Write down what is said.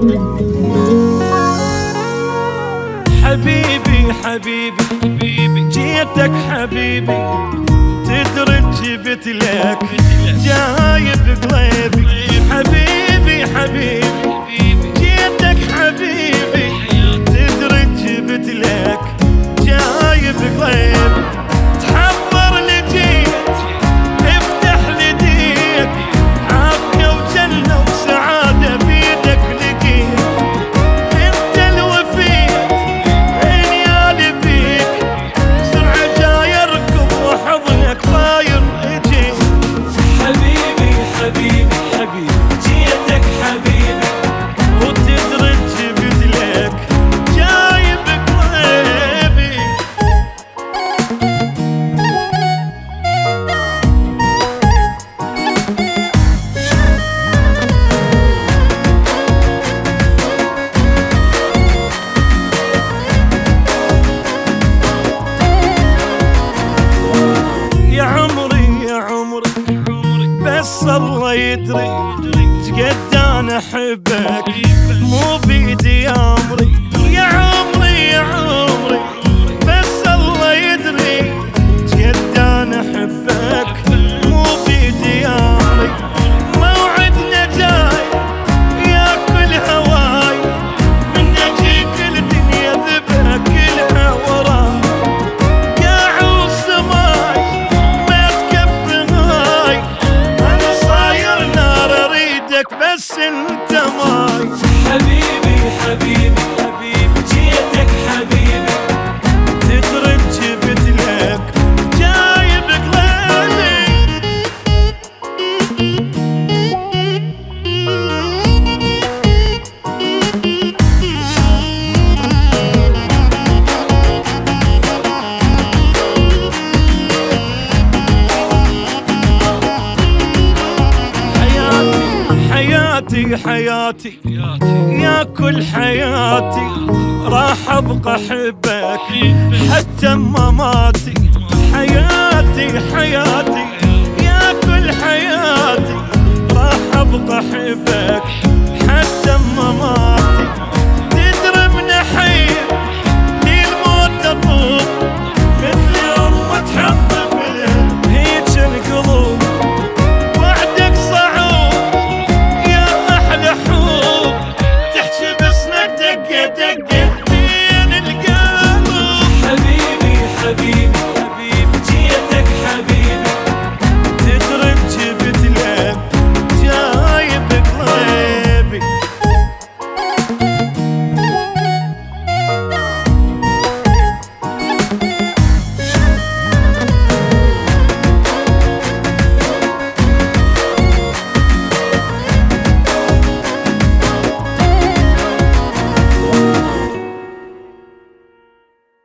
حبيبي حبيبي جيتك حبيبي، تدري جبت لك جايب قلبي. حبيبي حبيبي جيتك حبيبي، تدري جبت لك جايب قلبي. تحضر لجيت افتح لديك، عافية وجنة وسعادة بيدك لقيت. انت الوفيت عيني بيك، بسرعة جاي اركض وحضنك طاير اجيك. حبيبي حبيبي حبيبي جيتك حبيبي، وتدري جبت لك جايب قلبي. يا عمري يا عمري بس الله يدري قد انا احبك، مو بيدي امري. يا عمري يا عمري بس الله يدري قد انا احبك، مو بيدي امري. موعدنا جاي ياكل هواي، من اجيك الدنيا ذبها كلها وراي. قاع وسماي ما تكفي هاي، انا صاير نار اريدك بس انت ماي. حبيبي حبيبي حبيبي جيتك حبيبي، تدري جبت لك جايب قلبي. حياتي حياتي يا كل حياتي، راح ابقى احبك حتى مماتي. حياتي حياتي يا كل حياتي، راح ابقى احبك